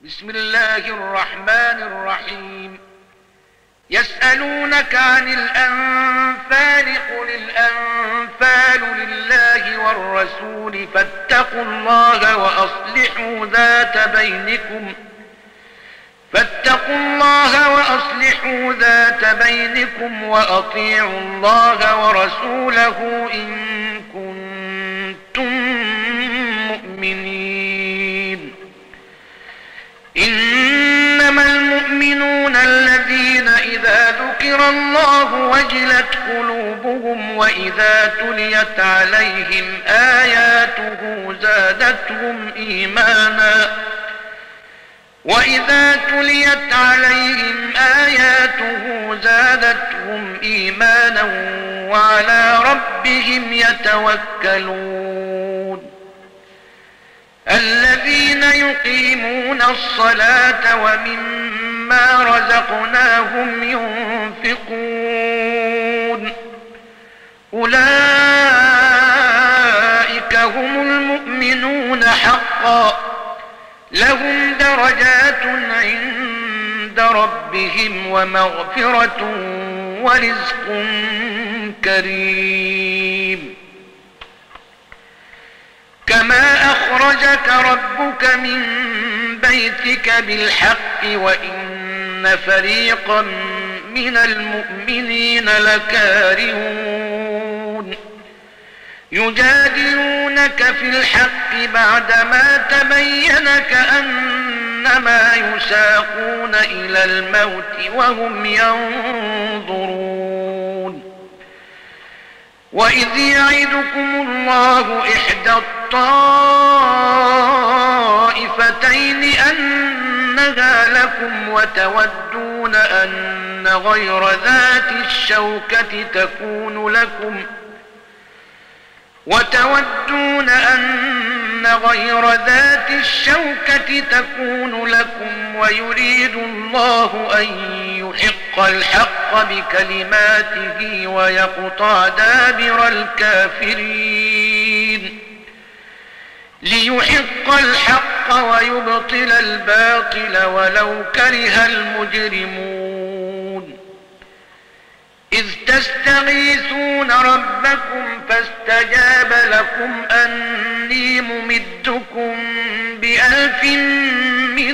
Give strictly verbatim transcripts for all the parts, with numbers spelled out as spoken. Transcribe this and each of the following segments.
بسم الله الرحمن الرحيم. يسألونك عن الأنفال قل الأنفال لله والرسول فاتقوا الله وأصلحوا ذات بينكم فاتقوا الله وأصلحوا ذات بينكم وأطيعوا الله ورسوله إن كنتم مؤمنين. إنما المؤمنون الذين إذا ذكر الله وجلت قلوبهم وإذا تليت عليهم آياته زادتهم إيمانا وإذا تليت عليهم آياته زادتهم إيمانا وعلى ربهم يتوكلون. الذين يقيمون الصلاة ومما رزقناهم ينفقون أولئك هم المؤمنون حقا لهم درجات عند ربهم ومغفرة ورزق كريم. كما أخرجك ربك من بيتك بالحق وإن فريقا من المؤمنين لكارهون يجادلونك في الحق بعدما تبين كأنما يساقون إلى الموت وهم ينظرون. وإذ يعدكم الله إحدى الطائفتين أنها لكم وتودون أن غير ذات الشوكة تكون لكم وتودون أن غير ذات الشوكة تكون لكم ويريد الله أن يحق الحق بكلماته ويقطع دابر الكافرين ليحق الحق ويبطل الباطل ولو كره المجرمون. إذ تستغيثون ربكم فاستجاب لكم أني ممدكم بألف من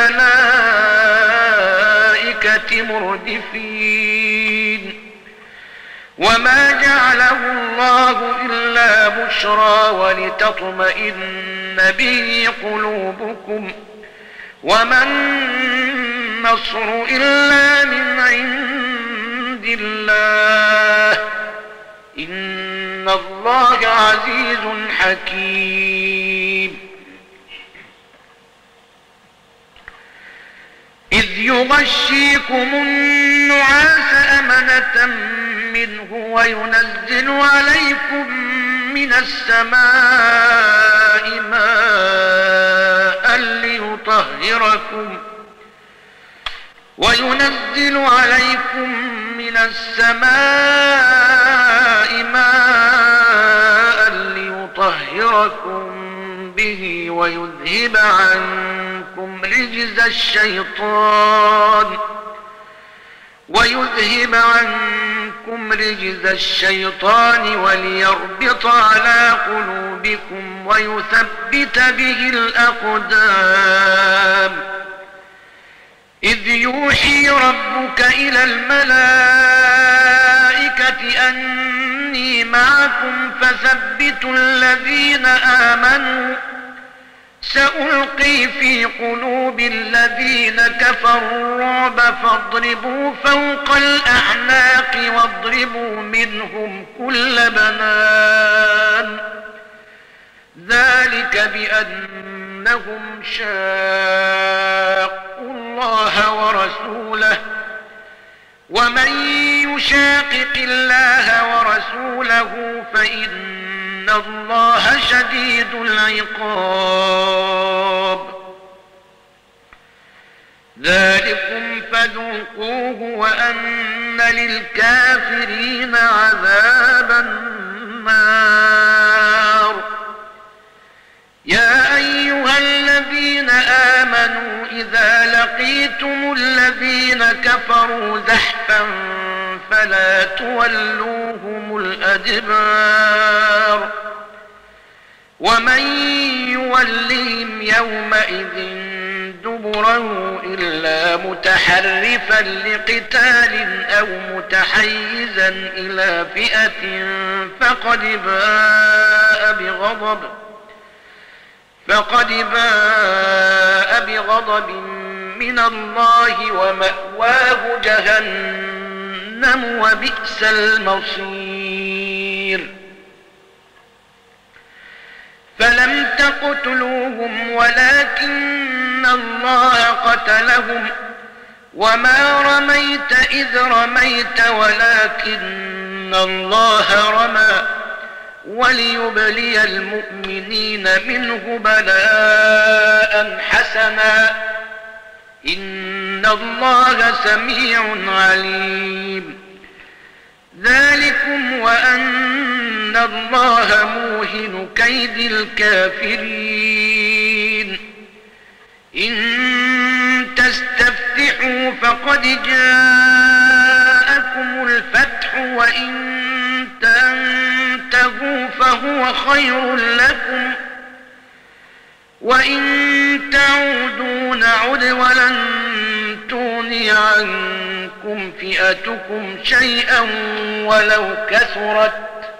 الملائكة مردفين. وما جعله الله إلا بشرى ولتطمئن به قلوبكم وما النصر إلا من عند الله إن الله عزيز حكيم. إذ يغشيكم النعاس أمنة منه وينزل عليكم من السماء ماء ليطهركم وينزل عليكم من السماء ماء ليطهركم به ويذهب عنكم رجز الشيطان ويذهب عنكم رجز الشيطان وليربط على قلوبكم ويثبت به الأقدام. إذ يوحي ربك إلى الملائكة أني معكم فثبتوا الذين آمنوا سألقي في قلوب الذين كفروا الرعب فاضربوا فوق الأعناق واضربوا منهم كل بنان ذلك بأنهم شاقوا الله ورسوله ومن يشاقق الله ورسوله فإن إن الله شديد العقاب. ذلكم فذوقوه وأن للكافرين عذاب النار. يا أيها الذين آمنوا إذا لقيتم الذين كفروا زحفا فلا تولوهم الأدبار ومن يولهم يومئذ دبره إلا متحرفا لقتال أو متحيزا إلى فئة فقد باء بغضب فقد باء بغضب من الله ومأواه جهنم وبئس المصير فلم تقتلوهم ولكن الله قتلهم وما رميت إذ رميت ولكن الله رمى وليبلي المؤمنين منه بلاء حسنا إن الله سميع عليم ذلكم وأن الله موهن كيد الكافرين إن تستفتحوا فقد جاءكم الفتح وإن تنتهوا فهو خير لكم وإن تعودوا نعد ولن تغني عنكم فئتكم شيئا ولو كثرت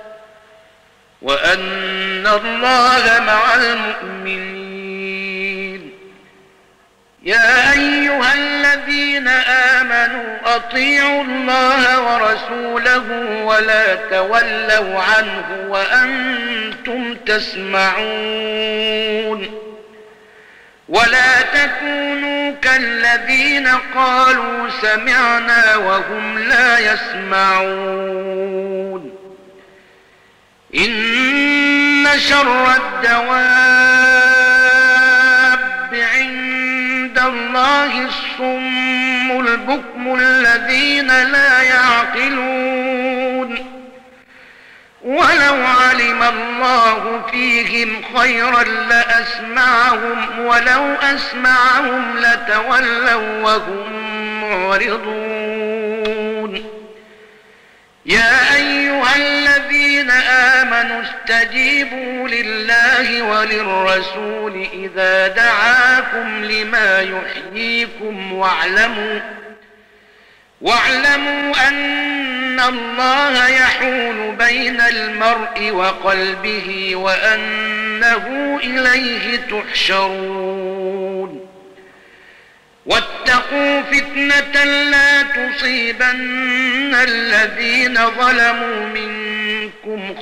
وأن الله مع المؤمنين يا أيها الذين آمنوا أطيعوا الله ورسوله ولا تولوا عنه وأنتم تسمعون ولا تكونوا كالذين قالوا سمعنا وهم لا يسمعون إن شر الدواب عند الله الصم البكم الذين لا يعقلون ولو علم الله فيهم خيرا لأسمعهم ولو أسمعهم لتولوا وهم معرضون يا أيها الذين آمنوا استجيبوا لله وللرسول إذا دعاكم لما يحييكم واعلموا واعلموا أن الله يحول بين المرء وقلبه وأنه إليه تحشرون واتقوا فتنة لا تصيبن الذين ظلموا منكم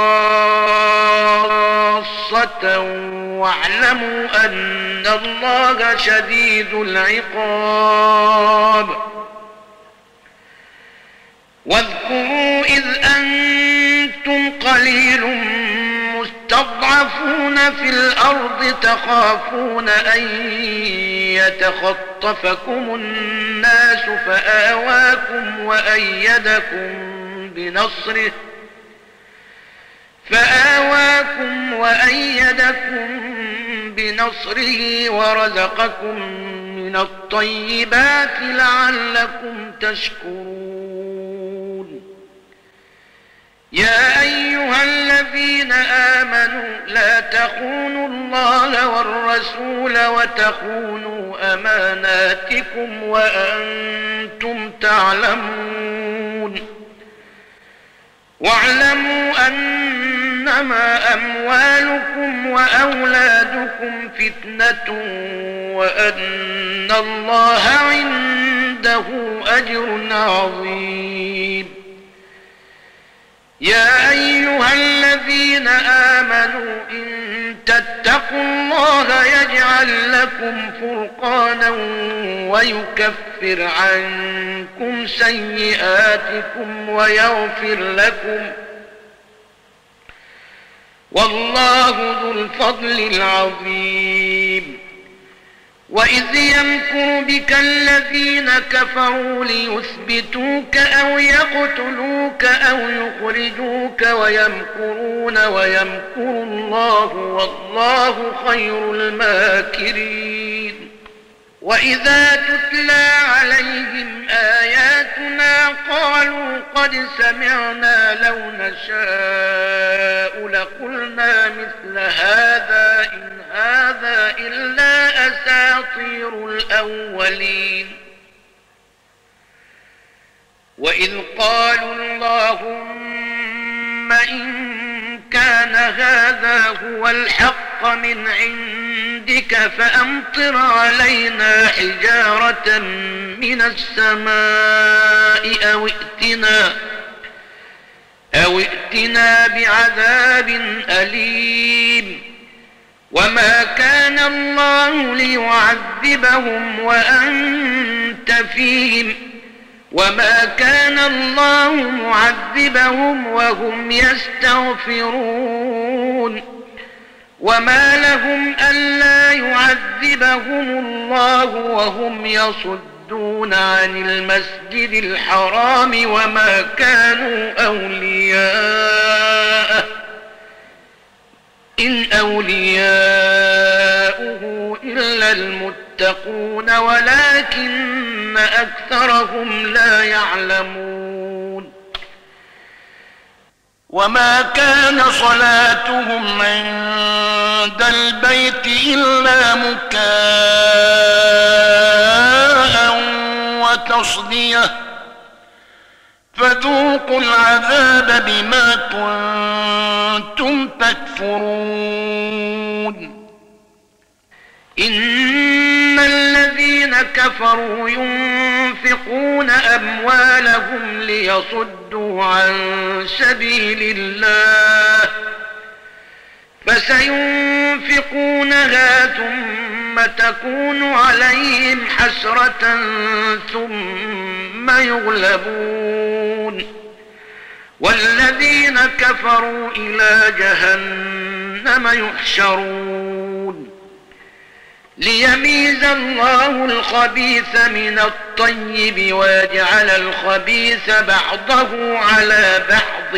خاصة واعلموا أن الله شديد العقاب واذكروا إذ أنتم قليل مستضعفون في الأرض تخافون أن يتخطفكم الناس فآواكم وأيدكم بنصره فآواكم وأيدكم بنصره ورزقكم من الطيبات لعلكم تشكرون يا أيها الذين آمنوا لا تخونوا الله والرسول وتخونوا أماناتكم وأنتم تعلمون واعلموا أنما أموالكم وأولادكم فتنة وأن الله عنده أجر عظيم يا أيها الذين آمنوا إن تتقوا الله يجعل لكم فرقانا ويكفر عنكم سيئاتكم ويغفر لكم والله ذو الفضل العظيم وإذ يمكر بك الذين كفروا ليثبتوك أو يقتلوك أو يخرجوك ويمكرون ويمكر الله والله خير الماكرين وإذا تتلى عليهم آياتنا قالوا قد سمعنا لو نشاء لقلنا مثل هذا إن هذا إلا أساطير الأولين. وإذ قالوا اللهم إن كان هذا هو الحق من عندك فأمطر علينا حجارة من السماء أو ائتنا, أو ائتنا بعذاب أليم. وما كان الله ليعذبهم وأنت فيهم وما كان الله معذبهم وهم يستغفرون. وما لهم ألا يعذبهم الله وهم يصدون عن المسجد الحرام وما كانوا أولياءه إن أولياؤه إلا المتقون ولكن أكثرهم لا يعلمون. وما كان صلاتهم عند البيت إلا مكاء وتصدية فذوقوا العذاب بما كنتم تكفرون. إن الذين كفروا ينفقون أموالهم ليصدوا عن سبيل الله فسينفقونها ثم تكون عليهم حسرة ثم يغلبون والذين كفروا إلى جهنم يحشرون. ليميز الله الخبيث من الطيب ويجعل الخبيث بعضه على بعض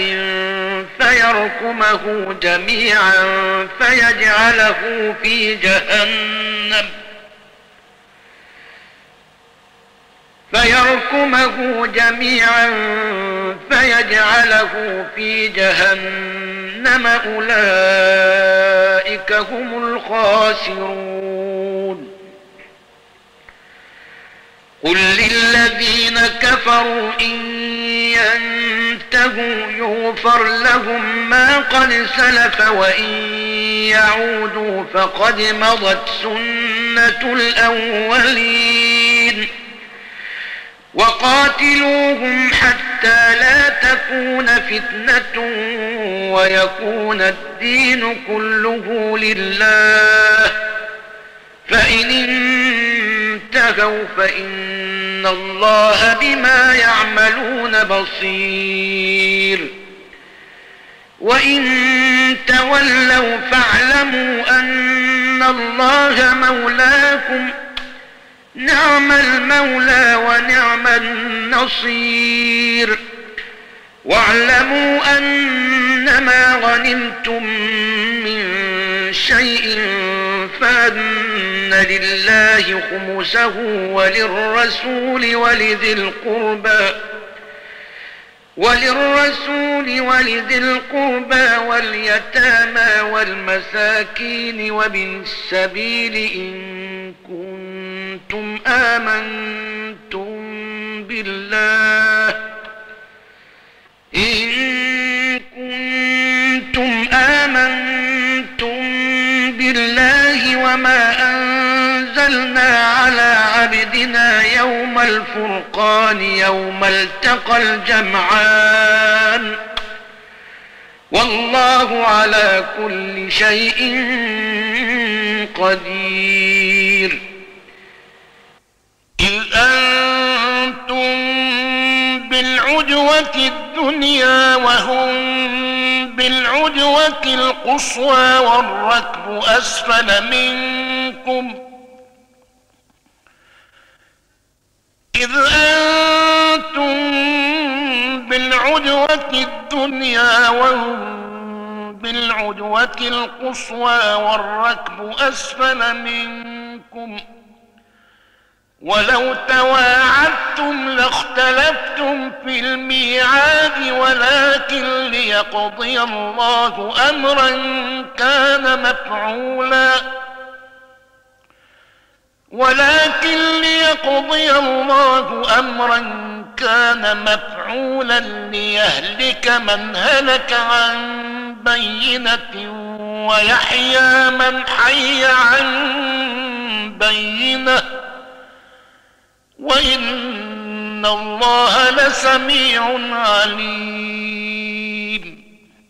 فيركمه جميعا فيجعله في جهنم فيركمه جميعا فيجعله في جهنم أولئك هم الخاسرون. قل للذين كفروا إن ينتهوا يغفر لهم ما قد سلف وإن يعودوا فقد مضت سنة الأولين. وقاتلوهم حتى لا تكون فتنة ويكون الدين كله لله فإن انتهوا فإن الله بما يعملون بصير. وإن تولوا فاعلموا أن الله مولاكم نعم المولى ونعم النصير. واعلموا أنما غنمتم من شيء فأن لله خمسه وللرسول ولذي القربى وللرسول ولذي القربى واليتامى والمساكين وابن السبيل إن كنتم آمنتم بالله إن كنتم آمنتم بالله وما أنزلنا على عبدنا يوم الفرقان يوم التقى الجمعان والله على كل شيء قدير. إذ أنتم بالعدوة الدنيا وهم بالعدوة القصوى والركب أسفل منكم إذ أنتم بالعدوة الدنيا وهم بالعدوة القصوى والركب أسفل منكم ولو تواعدتم لاختلفتم في الميعاد ولكن ليقضي الله أمرا كان مفعولا ولكن ليقضي الله أمرا كان مفعولا ليهلك من هلك عن بينة ويحيى من حي عن بينة وإن الله لسميع عليم.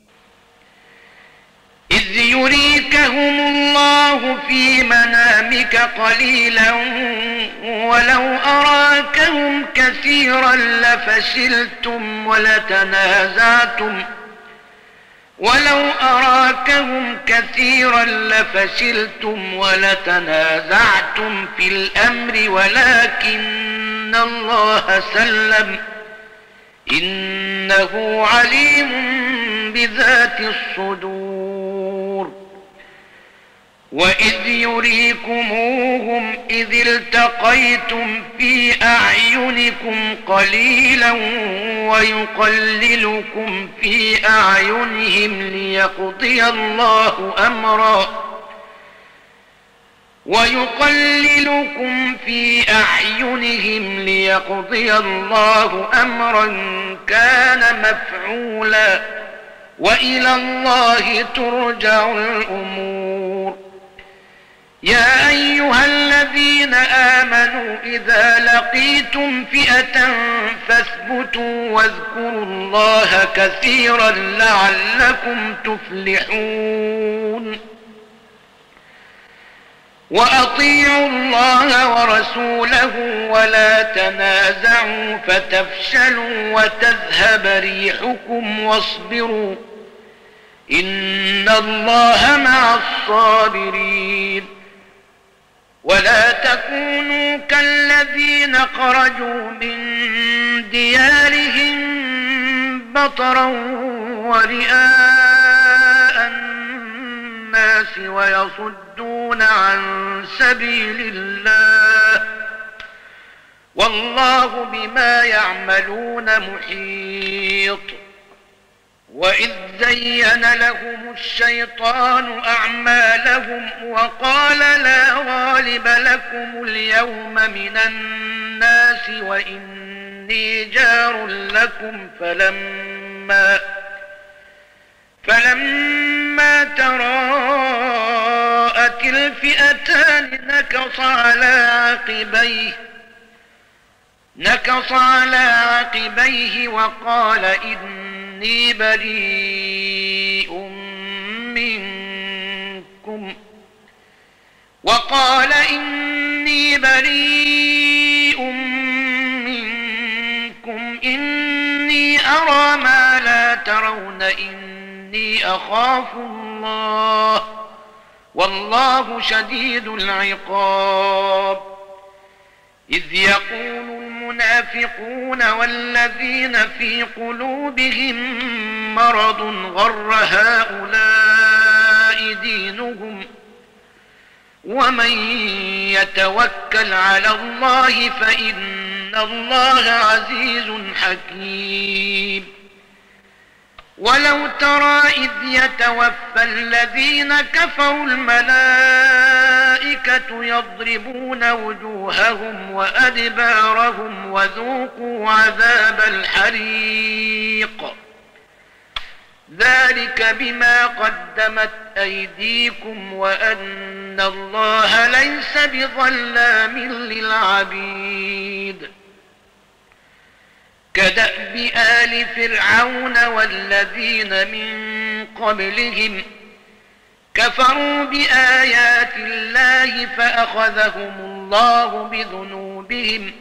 إذ يريكهم الله في منامك قليلا ولو أراكهم كثيرا لفشلتم ولتنازعتم ولو أراكهم كثيرا لفشلتم ولتنازعتم في الأمر ولكن الله سلم إنه عليم بذات الصدور. وإذ يريكموهم إذ التقيتم في أعينكم قليلا ويقللكم في أعينهم ليقضي الله أمرا ويقللكم في أعينهم ليقضي الله أمرا كان مفعولا وإلى الله ترجع الأمور. يا أيها الذين آمنوا إذا لقيتم فئة فاثبتوا واذكروا الله كثيرا لعلكم تفلحون. وأطيعوا الله ورسوله ولا تنازعوا فتفشلوا وتذهب ريحكم واصبروا إن الله مع الصابرين. ولا تكونوا كالذين خرجوا من ديارهم بطرا ورئاء الناس ويصدون عن سبيل الله والله بما يعملون محيط. وإذ زين لهم الشيطان أعمالهم وقال لا غالب لكم اليوم من الناس وإني جار لكم فلما فلما تراءت الفئتان نكص على عقبيه نكص على عقبيه وقال إني بريء منكم وقال إني بريء منكم إني أرى ما لا ترون إني أخاف الله والله شديد العقاب. إذ يقول المنافقون والذين في قلوبهم مرض غر هؤلاء دينهم ومن يتوكل على الله فإن الله عزيز حكيم. ولو ترى إذ يتوفى الذين كفروا الملائكة يضربون وجوههم وأدبارهم وذوقوا عذاب الحريق ذلك بما قدمت أيديكم وأن الله ليس بظلام للعبيد. كدأب آل فرعون والذين من قبلهم كفروا بآيات الله فأخذهم الله بذنوبهم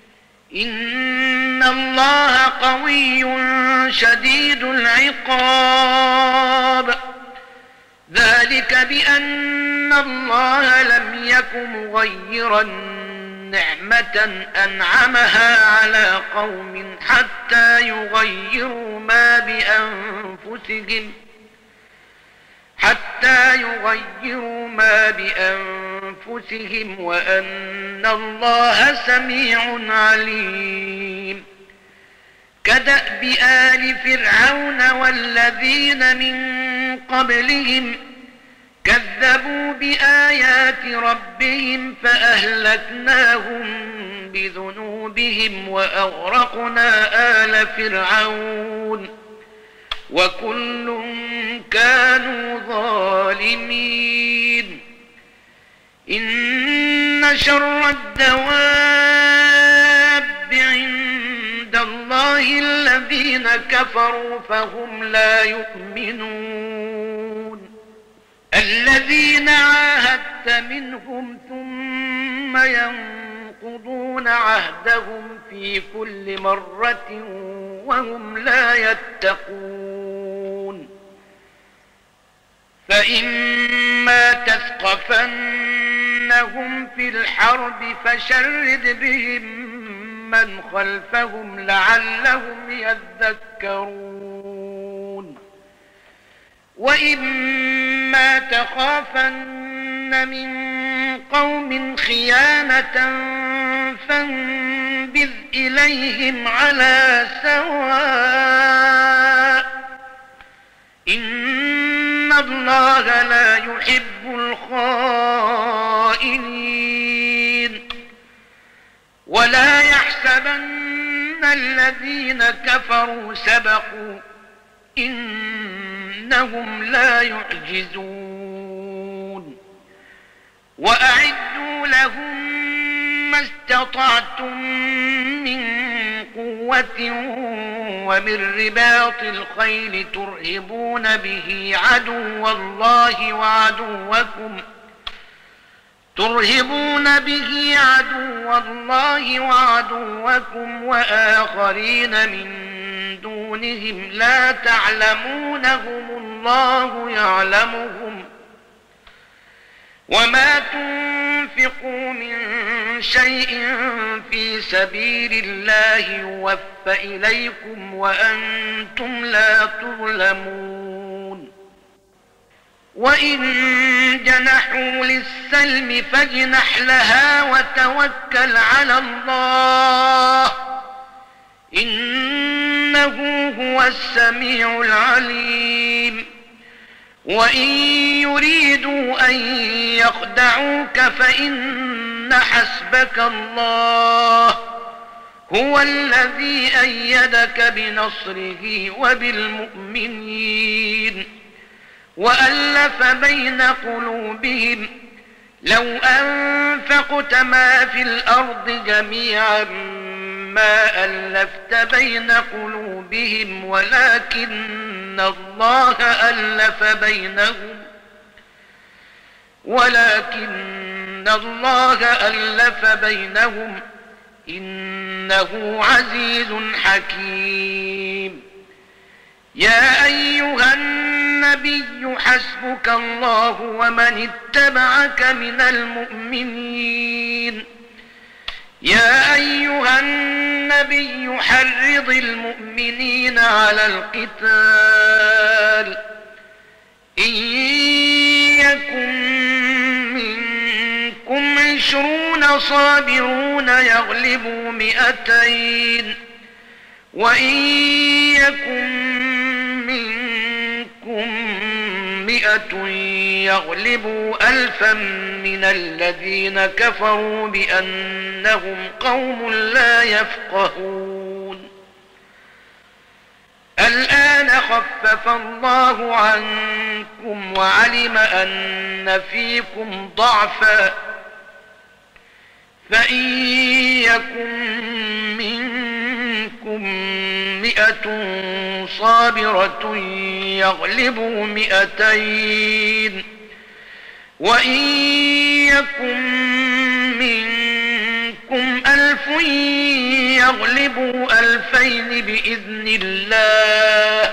إن الله قوي شديد العقاب. ذلك بأن الله لم يك مغيرا نعمة أنعمها على قوم حتى يغيروا ما بأنفسهم حتى يغيروا ما بأنفسهم وأن الله سميع عليم. كدأب آل فرعون والذين من قبلهم كذبوا بآيات ربهم فأهلكناهم بذنوبهم وأغرقنا آل فرعون وكل كانوا ظالمين. إن شر الدواب عند الله الذين كفروا فهم لا يؤمنون. الذين عاهدت منهم ثم ينقضون عهدهم في كل مرة وهم لا يتقون. فإما تثقفنهم في الحرب فشرد بهم من خلفهم لعلهم يذكرون. وإما تخافن من قوم خيانة فانبذ إليهم على سواء إن الله لا يحب الخائنين. ولا يحسبن الذين كفروا سبقوا إنهم لا يعجزون. وأعدوا لهم ما استطعتم من قوة ومن رباط الخيل ترهبون به عدو الله وعدوكم ترهبون به عدو الله وعدوكم وآخرين من دونهم لا تعلمونهم الله يعلمهم. وما تنفقوا من شيء في سبيل الله يوفى إليكم وأنتم لا تظلمون. وإن جنحوا للسلم فاجنح لها وتوكل على الله إنه هو السميع العليم. وإن يريدوا أن يخدعوك فإن حسبك الله هو الذي أيدك بنصره وبالمؤمنين وألف بين قلوبهم لو أنفقت ما في الأرض جميعا ما ألفت بين قلوبهم ولكن الله ألف بينهم ولكن الله ألف بينهم إنه عزيز حكيم. يا أيها النبي حسبك الله ومن اتبعك من المؤمنين. يا أيها النبي حرض المؤمنين على القتال إن يكن منكم عشرون صابرون يغلبوا مئتين وإن يكن منكم مئة يغلبوا ألفا من الذين كفروا بأنهم قوم لا يفقهون. الآن خفف الله عنكم وعلم أن فيكم ضعفا فإن يكن منكم مئة صابرة يغلبوا مئتين وإن يكن منكم ألف يغلبوا ألفين بإذن الله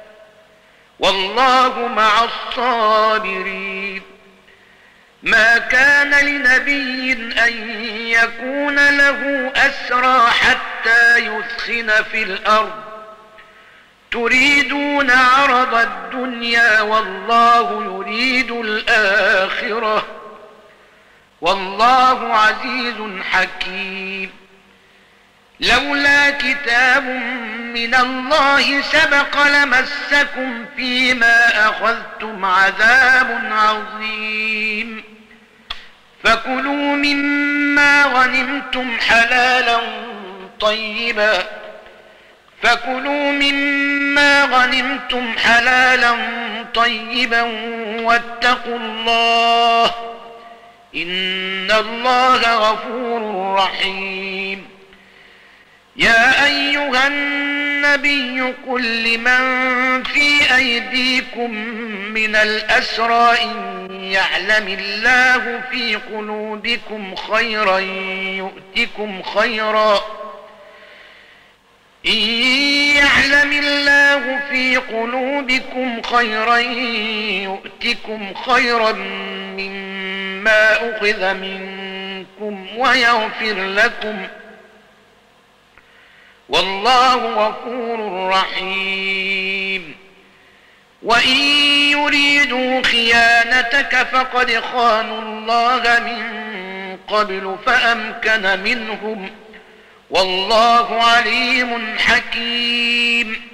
والله مع الصابرين. ما كان لنبي أن يكون له أسرى حتى يثخن في الأرض تريدون عرض الدنيا والله يريد الآخرة والله عزيز حكيم. لولا كتاب من الله سبق لمسكم فيما أخذتم عذاب عظيم. فكلوا مما غنمتم حلالا طيبا فكلوا مما غنمتم حلالا طيبا واتقوا الله إن الله غفور رحيم. يا أيها النبي قل لمن في أيديكم من الأسرى إن يعلم الله في قلوبكم خيرا يؤتكم خيرا إن يعلم الله في قلوبكم خيرا يؤتكم خيرا مما أخذ منكم ويغفر لكم والله غفور رحيم. وإن يريدوا خيانتك فقد خانوا الله من قبل فأمكن منهم والله عليم حكيم.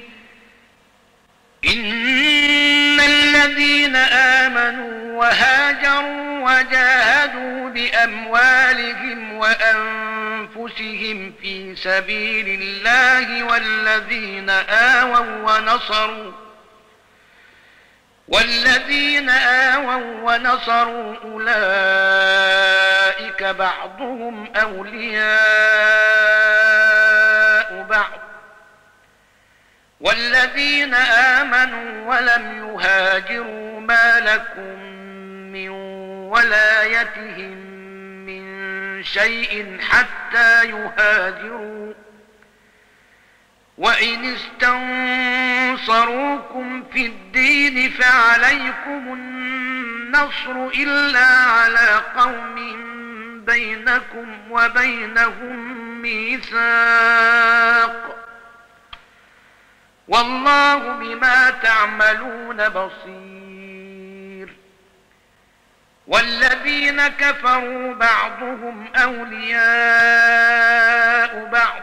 إن الذين آمنوا وهاجروا وجاهدوا بأموالهم وأنفسهم في سبيل الله والذين آووا ونصروا والذين آووا ونصروا أولئك بعضهم أولياء بعض والذين آمنوا ولم يهاجروا ما لكم من ولايتهم من شيء حتى يهاجروا وإن استنصروكم في الدين فعليكم النصر إلا على قوم بينكم وبينهم ميثاق والله بما تعملون بصير. والذين كفروا بعضهم أولياء بعض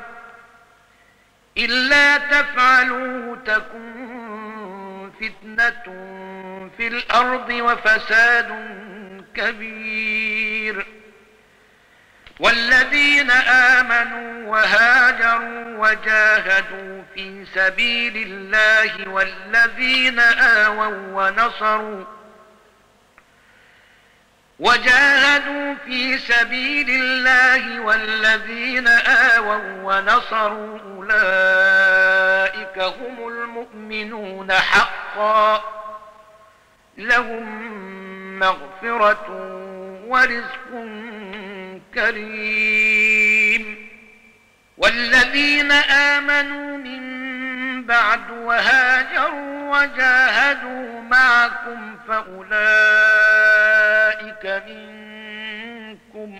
إلا تفعلوه تكن فتنة في الأرض وفساد كبير. والذين آمنوا وهاجروا وجاهدوا في سبيل الله والذين آووا ونصروا وجاهدوا في سبيل الله والذين آووا ونصروا أولئك هم المؤمنون حقا لهم مغفرة ورزق كريم. والذين آمنوا من بعد وهاجروا وجاهدوا معكم فأولئك منكم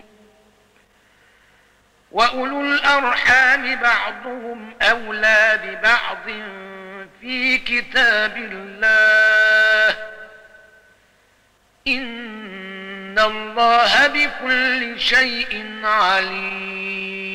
وأولو الأرحام بعضهم أولى ببعض في كتاب الله إن الله بكل شيء عليم.